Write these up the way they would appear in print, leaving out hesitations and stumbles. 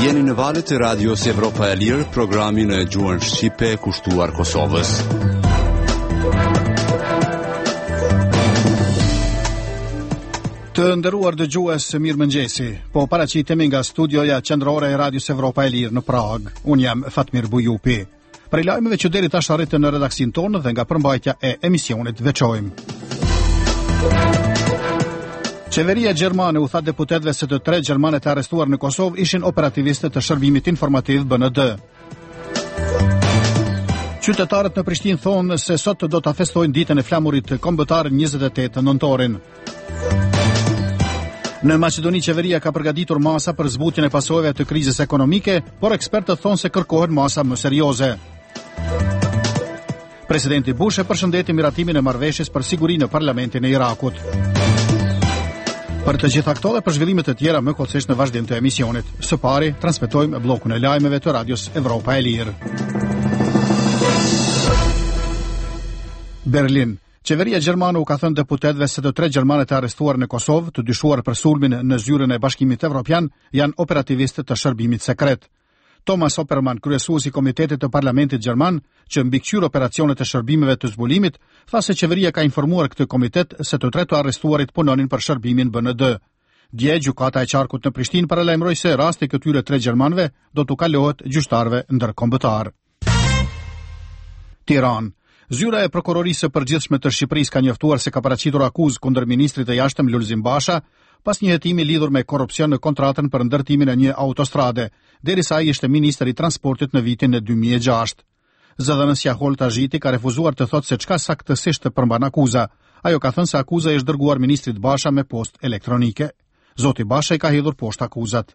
Jeni në valët e radios Evropa e Lirë, programin e gjuhën shqipe kushtuar Kosovës. Të nderuar dëgjues, mirëmëngjesi. Po paraqitemi nga studioja qendrore e radios Evropa e Lirë në Prag. Unë jam Fatmir Bujupi. Prej lajmeve që deri tash arritën në redaksin tonë dhe nga përmbajtja e emisionit veçojmë. Qeveria gjermane u tha deputetëve se të 3 gjermanet e arrestuar në Kosovë ishin operativiste të shërbimit informativ BND. Qytetarët në Prishtinë thonë se sot do ta festojnë ditën e flamurit kombëtar 28 nëntorin. Në Maqedoni qeveria ka përgatitur masa për zbutjen e pasojave të krizës ekonomike, por ekspertët thonë se kërkohen masa më serioze. Presidenti Bush e përshëndeti miratimin e marrëveshjes për siguri në parlamentin e Irakut. Për të gjitha këto dhe për zhvillimet e tjera më kollësisht në vazhdim të emisionit. Së pari, transmetojmë bllokun e lajmeve të radios Evropa e Lirë. Berlin. Qeveria gjermane u ka thënë deputetëve se të 3 gjermanet e arrestuar në Kosovë, të dyshuar për sulmin në zyrën e Bashkimit Evropian, janë operativistë të shërbimit sekret. Thomas Oppermann, kryesuesi i Komitetit të Parlamentit Gjerman, që mbikëqyr operacionet e shërbimeve të zbulimit, tha se qeveria ka informuar këtë komitet se të 3 të arrestuarit punonin për shërbimin BND. Dje, gjykata e qarkut në Prishtinë paralajmëroi se rasti i këtyre 3 gjermanëve do t'u kalohet gjyqtarëve ndërkombëtar. Tiranë. Zyra e Prokurorisë së Përgjithshme të Shqipërisë ka njoftuar se ka paraqitur akuzë kundër ministrit të jashtëm Lulzim Basha pas një hetimi lidhur me korrupsion në kontratën për ndërtimin e një autostrade, derisa ai ishte ministri i transportit në vitin e 2006. Zëdhënësja Holta Zhiti ka refuzuar të thotë se çka saktësisht të përmban akuza. Ajo ka thënë se akuza është dërguar ministrit Basha me postë elektronike. Zoti Basha i ka hedhur poshtë akuzat.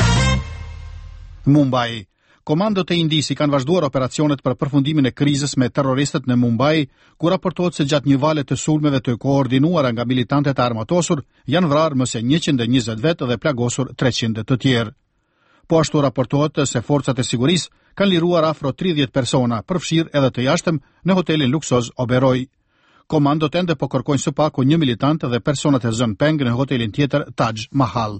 Mumbai. Komandot e Indisë kanë vazhduar operacionet për përfundimin e krizës me terroristët në Mumbai, ku raportohet se gjatë një vale të sulmeve të koordinuara nga militantët e armatosur, janë vrarë më se 120 vetë dhe plagosur 300 të tjerë. Po ashtu raportohet se forcat e sigurisë kanë liruar afro 30 persona, përfshirë edhe të jashtëm, në hotelin luksoz Oberoi. Komandot ende po kërkojnë së paku 1 militant dhe personat e zën Peng në hotelin tjetër Taj Mahal.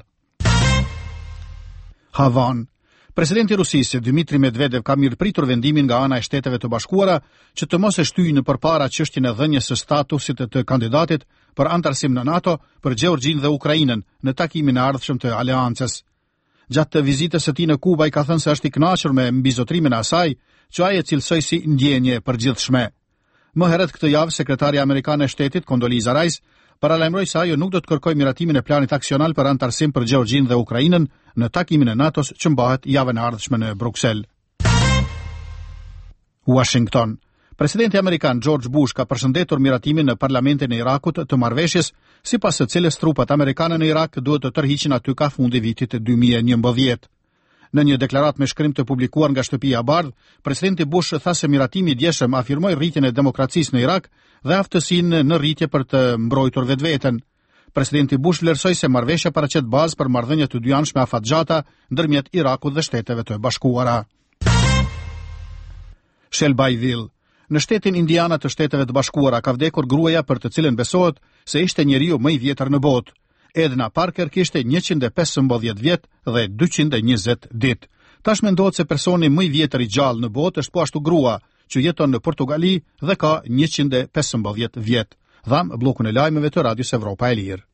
Havan. Presidenti Rusisë, Dmitri Medvedev, ka mirëpritur vendimin nga ana e Shteteve të Bashkuara që të mos e shtyjë nëpërpara çështjen e dhënies së statusit të kandidatit për antarësim në NATO për Gjeorgjinë dhe Ukrainën në takimin e ardhshëm të aleancës. Gjatë të vizitës së tij në Kubë, ai ka thënë se është i kënaqur me mbizotrimin e asaj, që ai e cilësoi si ndjenje përgjithshme. Më herët këtë javë, sekretari amerikan e Shtetit, Condoleezza Rice, paralajmëroi se ajo nuk do të kërkojë miratimin e planit aksional për antarësim për Gjeorgjinë dhe Ukrainën në takimin e NATO-s që mbahet javën e ardhshme në Bruksel. Washington. Presidenti amerikan George Bush ka përshëndetur miratimin në parlamentin e Irakut të marrëveshjes, sipas së cilës trupat amerikane në Irak duhet të tërhiqen aty ka fundi vitit 2011. Në një deklaratë me shkrim të publikuar nga Shtëpia e Bardhë, presidenti Bush tha se miratimi i djeshëm afirmoi rritjen e demokracisë në Irak dhe aftësinë në rritje për të mbrojtur vetveten. Presidenti Bush vlerësoi se marrëveshja paraqet bazë për marrëdhënie të dyjanshme afatgjata ndërmjet Irakut dhe Shteteve të Bashkuara. Shelbyville. Në shtetin Indiana të Shteteve të Bashkuara ka vdekur gruaja për të cilën besohet se ishte njeriu më i vjetër në botë. Edna Parker kishte 115 vjet dhe 220 ditë. Tash mendohet se personi më i vjetër i gjallë në botë është po ashtu grua, që jeton në Portugali dhe ka 115 vjet. Dham bllokun e lajmeve të radios Evropa e Lirë.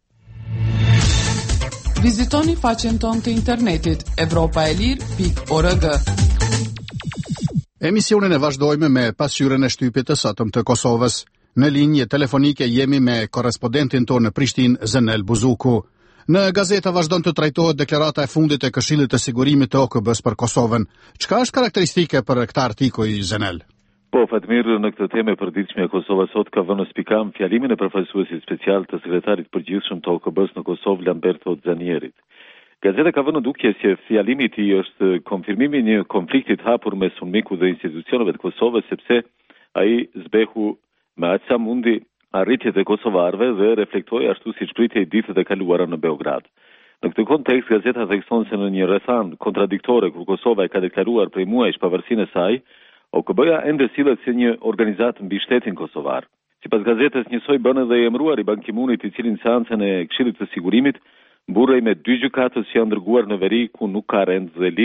Vizitoni faqen tonë të internetit europaelir.org. Emisionin e vazhdojmë me pasqyrën e shtypit të sotëm të Kosovës. Në linje telefonike jemi me korrespondentin tonë në Prishtinë, Zenel Buzuku. Në gazeta vazhdon të trajtohet deklarata e fundit e Këshillit të Sigurimit të OKB-s për Kosovën. Çka është karakteristike për këtë artikull, Zenel? Po, Fatmir, në këtë temë e përditshme e Kosovës sot ka vënë spikam fjalimin e përfaqësuesit special të sekretarit përgjithshëm të OKB-s në Kosovë, Lamberto Zanierit. Gazeta ka vënë dukje se fjalimi i tij është konfirmimi i një konflikti të hapur mes sulmikut dhe institucioneve të Kosovës, sepse ai zbehu me aq sa mundi arritjet e kosovarëve dhe reflektoi ashtu siç pritej ditët e kaluara në Beograd. Në këtë kontekst, gazeta thekson se në një rrethan kontradiktore kur Kosova e ka deklaruar prej muajsh pavarësinë e saj, OKB-ja ende sillet si një organizatë mbi shtetin kosovar. Sipas gazetës, njësoj bën edhe i emëruar i Ban Ki-moonit, i cili në seancën e Këshillit të Sigurimit mburrej me 2 gjykatës që janë dërguar në veri ku nuk ka rend dhe ligj,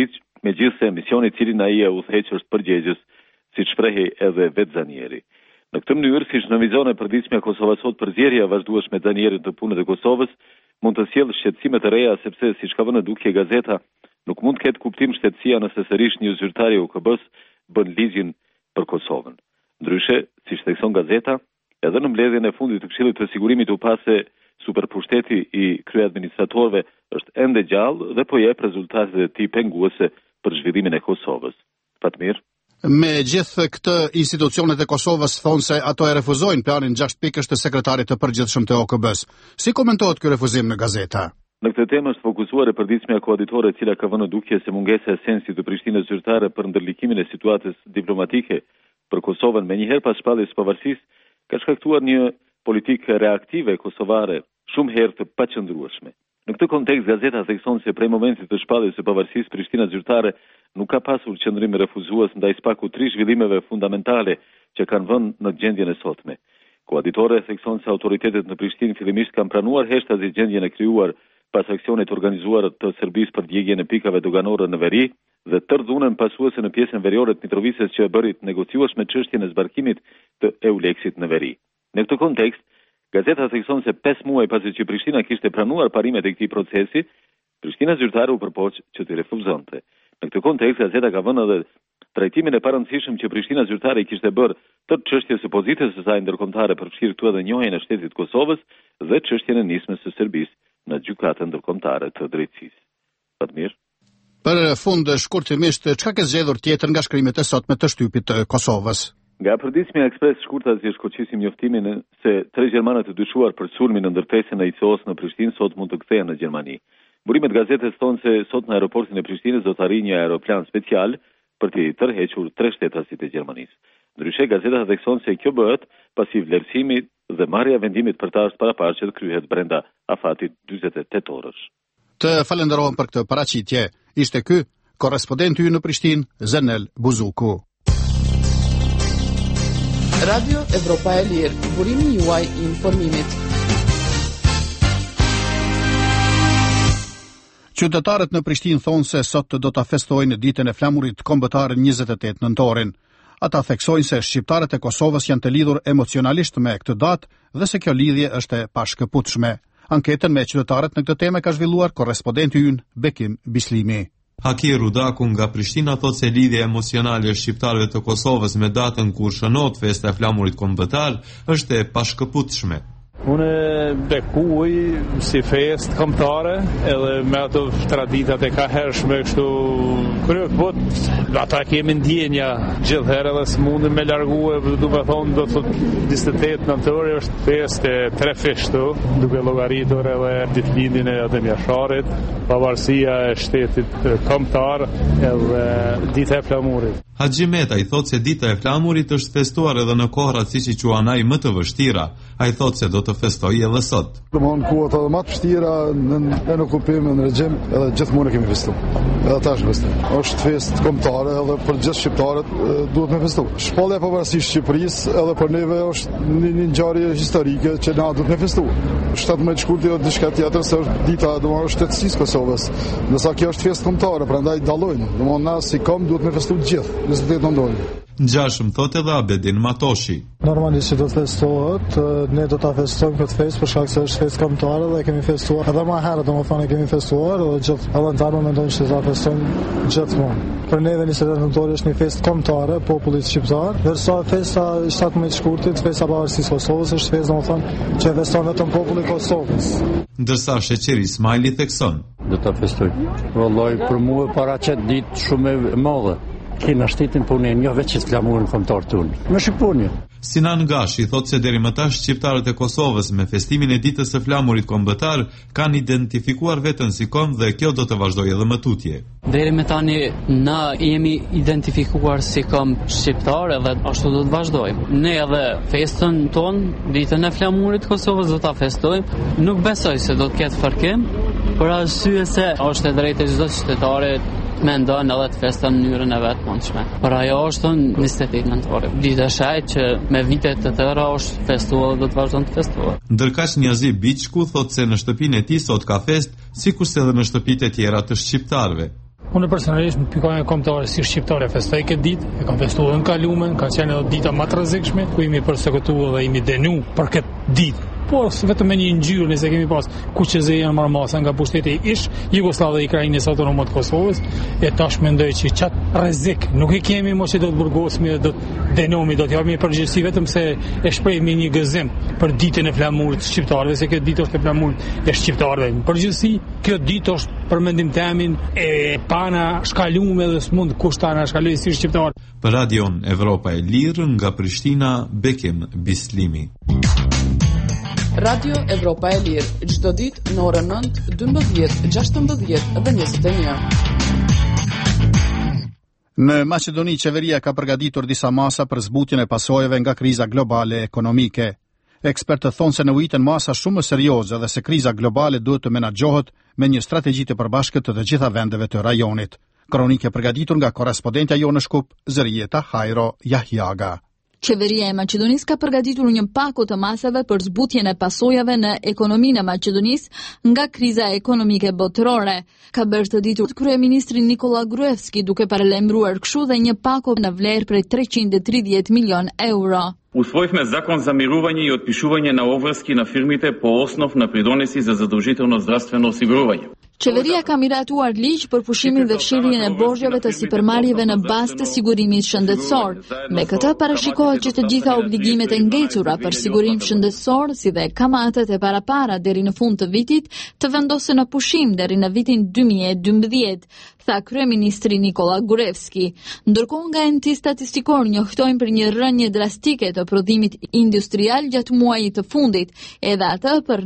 megjithse misioni i cili ai u theq është përgjegjës, siç shprehi edhe vetë Zanieri. Në këtë mënyrë, siç në vizionin e përditshme Kosovës sot, përzierja e vazhdueshme e Zanierit të punët e Kosovës mund të sjellë shqetësime të reja, sepse siç ka vënë dukje gazeta, nuk mund të ketë kuptim shtetësia nëse sërish një zyrtar i UKB-s bën ligjin për Kosovën. Ndryshe, siç thekson gazeta, edhe në mbledhjen e fundit të Këshillit të Sigurimit u pa se superpushteti i kryeadministratorëve është ende gjallë dhe po jep rezultatet e tij penguese për zhvillimin e Kosovës. Fatmir. Me gjithë këtë, institucionet e Kosovës thonë se ato e refuzojnë planin 6 pikësh të sekretarit të përgjithshëm të OKB-s. Si komentohet ky refuzim në gazeta? Në këtë temë është fokusuar e përditshmja koaditore e cila ka vënë dukje se mungesa e sensit të Prishtinës zyrtare për ndërlikimin e situatës diplomatike për Kosovën menjëherë pas shpalljes së pavarësisë ka shkaktuar një politikë reaktive kosovare shumë herë të paqëndrueshme. Në këtë kontekst, gazeta thekson se prej momentit të shpalljes së pavarësisë Prishtina zyrtare nuk ka pasur qëndrim refuzues ndaj spaku 3 zhvillimeve fundamentale që kanë vënë në gjendjen e sotme. Koaditore thekson se autoritetet në Prishtinë fillimisht kanë pranuar heshtazi gjendjen e krijuar pas aksionit organizuar të Serbisë për djegjen e pikave doganore në veri dhe tërë dhunën pasuese në pjesën veriore të Mitrovices që e bëri të negociueshme çështjen e zbarkimit të Euleksit në veri. Në këtë kontekst, gazeta thekson se 5 muaj pasi që Prishtina kishte pranuar parimet e këtij procesi, Prishtina zyrtare u përpoq që t'i refuzonte. Në këtë kontekst, gazeta ka vënë edhe trajtimin e parëndësishëm që Prishtina zyrtare i kishte bërë të çështjes së pozitës së saj ndërkombëtare për fshirë këtu edhe njohjen e shtetit Kosovës dhe çështjen e nismës së Serbisë në gjykatën ndërkombëtare të drejtësisë. Fatmir. Për fund, shkurtimisht, çka ke zgjedhur tjetër nga shkrimet e sotme të shtypit të Kosovës? Nga përditshmja ekspres shkurta si shkoqisim njoftimin se 3 gjermanët të dyshuar për sulmin në ndërtesën e ICO-s në Prishtinë sot mund të kthehen në Gjermani. Burimet gazetës thonë se sot në aeroportin e Prishtinës do të arrijë një aeroplan special për të tërhequr 3 shtetasit e Gjermanisë. Ndryshe, gazeta thekson se kjo bëhet pasi vlerësimi dhe marrja vendimit për ta është paraparë që të kryhet brenda afatit 48 orësh. Të falenderojmë për këtë paraqitje. Ishte ky korrespondenti ynë në Prishtinë, Zenel Buzuku. Radio Evropa e Lirë, burimi juaj i informimit. Qytetarët në Prishtinë thonë se sot do ta festojnë ditën e flamurit kombëtar 28 nëntorin. Ata theksojnë se shqiptarët e Kosovës janë të lidhur emocionalisht me këtë datë dhe se kjo lidhje është e pashkëputshme. Anketën me qytetarët në këtë temë ka zhvilluar korrespondenti ynë Bekim Bislimi. Haki Rudaku nga Prishtina thot se lidhja emocionale e shqiptarëve të Kosovës me datën kur shënohet festa e flamurit kombëtar është e pashkëputshme. Unë bekuj si fest kombëtare edhe me ato traditat e ka hershme kështu kryek, po ata kemi ndjenja gjithherë edhe s'mundin me largue, duke thonë do të 28 nëntori është fest e 3 fishtu, duke llogaritur edhe ditëlindjen e Ademjasharit, pavarësia e shtetit kombëtar edhe dita e flamurit. Haxhi Meta i thot se dita e flamurit është festuar edhe në kohrat siç i quan ai më të vështira. Ai thot se do të festojë edhe sot. Domthon kohët edhe më të vështira në okupim në regjim edhe gjithmonë kemi festuar. Edhe tash festojmë. Është festë kombëtare edhe për gjithë shqiptarët duhet me festu. Shpallja e pavarësisë së Shqipërisë edhe për neve është një ngjarje historike që na duhet me festu. 17 shkurti është diçka tjetër se është dita domosdoshmë shtetësisë Kosovës. Ndërsa kjo është festë kombëtare, prandaj dallojnë. Domosdoshmë na si kom duhet me festu të gjithë. Ngjashëm thot edhe Abedin Matoshi. Normalisht do të festohet, ne do ta festojmë këtë festë për shkak se është festë kombëtare dhe kemi festuar. Edhe më herët domethënë kemi festuar dhe gjithë avantazhet mendojnë se do ta festojmë gjithmonë. Për neve 28 nëntori është një festë kombëtare popullit shqiptar, ndërsa festa 17 shkurtit, festa pavarësisë së Kosovës është festë domethënë që feston vetëm populli i Kosovës. Ndërsa sheqeri Ismaili thekson. Do ta festojmë. Vallai për mua paraqet ditë shumë e madhe. Kena shtetin punin, jo veç që flamurin kombëtar tonë. Më shikoni. Sinan Gashi thot se deri më tash shqiptarët e Kosovës me festimin e ditës së flamurit kombëtar kanë identifikuar veten si kom dhe kjo do të vazhdojë edhe më tutje. Deri më tani na jemi identifikuar si kom shqiptar edhe ashtu do të vazhdojmë. Ne edhe festën tonë, ditën e flamurit të Kosovës do ta festojmë. Nuk besoj se do të ketë fërkim, për arsye se është e drejtë e çdo qytetari me ndonë edhe të festa në mënyrën e vetë mundshme. Por ajo është 28 nëntori. Dita e shajt që me vitet të tëra është festuar dhe do të vazhdon të festuar. Ndërkaq Njazi Biçku thot se në shtëpinë e tij sot ka fest, sikurse edhe në shtëpitë e tjera të shqiptarëve. Unë personalisht në pikën e kombëtare si shqiptare festoj këtë ditë, e kam festuar në kalumen, ka qenë edhe dita më të rrezikshme, ku jemi përsekutuar dhe jemi denu për këtë ditë. Por vetëm me një ngjyrë nëse kemi pas kuqëzi janë marrë masa nga pushteti ish Jugosllav dhe i Krajinës Autonome të Kosovës, e tash mendoj që çat rrezik nuk i kemi më që do të burgosemi, do të denomi, do të japim përgjegjësi vetëm se e shprehmi një gëzim për ditën e flamurit shqiptarëve, se këtë ditë është e flamurit e shqiptarëve. Përgjithësi, kjo ditë është për mendim e pana shkalume dhe s'mund kushtana shkaloj si shqiptar. Për Radion Evropa e Lirë nga Prishtina, Bekim Bislimi. Radio Evropa e Lirë, çdo ditë në orën 9, 12, 16 dhe 21. Në Maqedoni, qeveria ka përgatitur disa masa për zbutjen e pasojave nga kriza globale ekonomike. Ekspertët thonë se nevojiten masa shumë serioze dhe se kriza globale duhet të menaxhohet me një strategji të përbashkët të gjitha vendeve të rajonit. Kronikë e përgatitur nga korrespondentja jonë në Shkup, Zërieta Hajro Jahjaga. Qeveria e Maqedonisë ka përgatitur një paku të masave për zbutjen e pasojave në ekonominë e Maqedonisë nga kriza ekonomike botërore. Ka bërë të ditur kryeministri Nikola Gruevski duke paralajmëruar kështu dhe një paku në vlerë prej 330 milion euro. Usvojivме zakon za mirување и отпишување на обврски на фирмите по основ на придонеси за задължително здравствено осигурување. Qeveria ka miratuar ligj për pushimin dhe fshirjen e borxheve të sipërmarrjeve në bazë të sigurimit shëndetësor. Me këtë parashikohet që të gjitha obligimet e ngecura për sigurim shëndetësor, si dhe kamatet e parapara deri në fund të vitit, të vendosen në pushim deri në vitin 2012, tha kryeministri Nikola Gruevski. Ndërkohë nga enti statistikor njoftojnë për një rënje drastike të prodhimit industrial gjatë muajit të fundit, edhe atë për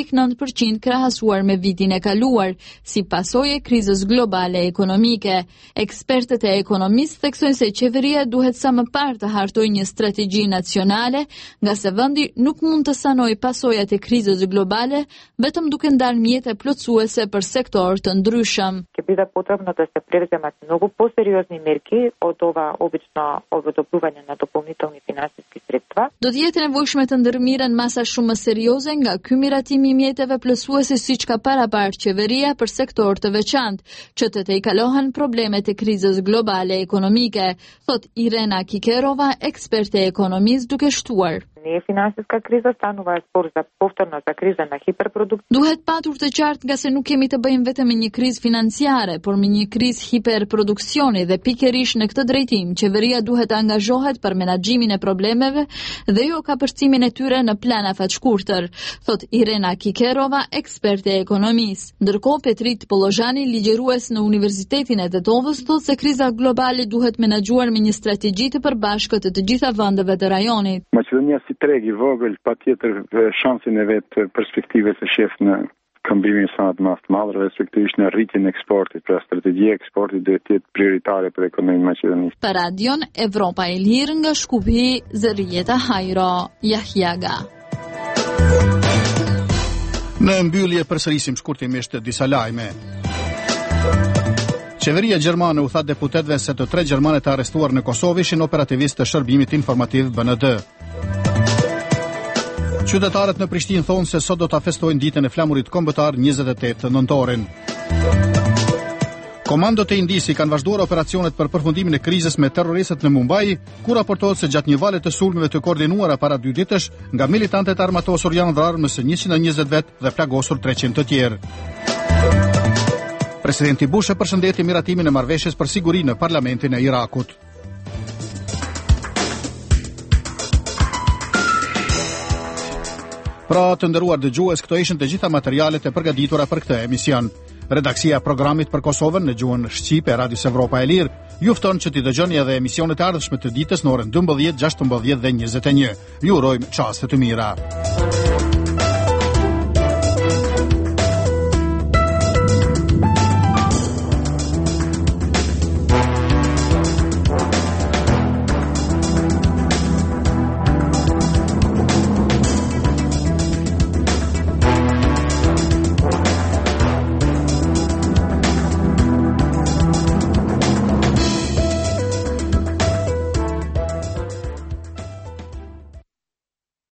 9.9% krahasuar me vitin e kaluar, si pasojë e krizës globale ekonomike. Ekspertët e ekonomisë theksojnë se qeveria duhet sa më parë të hartojë një strategji nacionale, nga se vendi nuk mund të sanojë pasojat e krizës globale vetëm duke ndarë mjete plotësuese për sektor të ndryshëm. Да се превземат многу посериозни мерки од ова обично одобрување на дополнителни финансиски средства. Do të jetë nevojshme të ndërmiren masa shumë më serioze nga ky miratim i mjeteve plotësuese siç ka paraparë qeveria për sektor të veçantë, që të tejkalohen problemet e krizës globale ekonomike, thot Irena Kikerova, eksperte e ekonomisë, duke shtuar. Не е финансиска криза, станува збор за повторно за криза на hiperprodukt. Duhet patur të qartë nga se nuk kemi të bëjmë vetëm me një krizë financiare, por me një krizë hiperproduksioni dhe pikërisht në këtë drejtim, qeveria duhet të angazhohet për menaxhimin e problemeve dhe jo kapërcimin e tyre në plan afatshkurtër, thot Irena Kikerova, eksperte e ekonomisë. Ndërkohë Petrit Pollozhani, ligjerues në Universitetin e Tetovës, thot se kriza globale duhet menaxhuar me një strategji të përbashkët të gjitha vendeve të rajonit. Maqedonia si treg i vogël, patjetër shansin e vet perspektive se shef në këmbimin sa të madh, respektivisht në rritjen e eksportit, pra strategjia e eksportit duhet të jetë prioritare për ekonominë maqedonisë. Për Radion Evropa e Lirë nga Shkupi, Zërieta Hajro Jahjaga. Në mbyllje përsërisim shkurtimisht disa lajme. Qeveria gjermane u tha deputetëve se të 3 gjermanet e arrestuar në Kosovë ishin operativistë të shërbimit informativ BND. Qytetarët në Prishtinë thonë se sot do ta festojnë ditën e flamurit kombëtar 28 nëntorin. Komandot e Indisi kanë vazhduar operacionet për përfundimin e krizës me terroristët në Mumbai, ku raportohet se gjatë një vale të sulmeve të koordinuara para 2 ditësh nga militantët armatosur janë vrarë më së 120 vet dhe plagosur 300 të tjerë. Presidenti Bush e përshëndeti miratimin e marrëveshjes për siguri në parlamentin e Irakut. Pra të nderuar dëgjues, këto ishin të gjitha materialet e përgatitura për këtë emision. Redaksia e programit për Kosovën në gjuhën shqipe e Radios Evropa e Lirë ju fton që t'i dëgjoni edhe emisionet e ardhshme të ditës në orën 12, 16 dhe 21. Ju urojmë çaste të mira.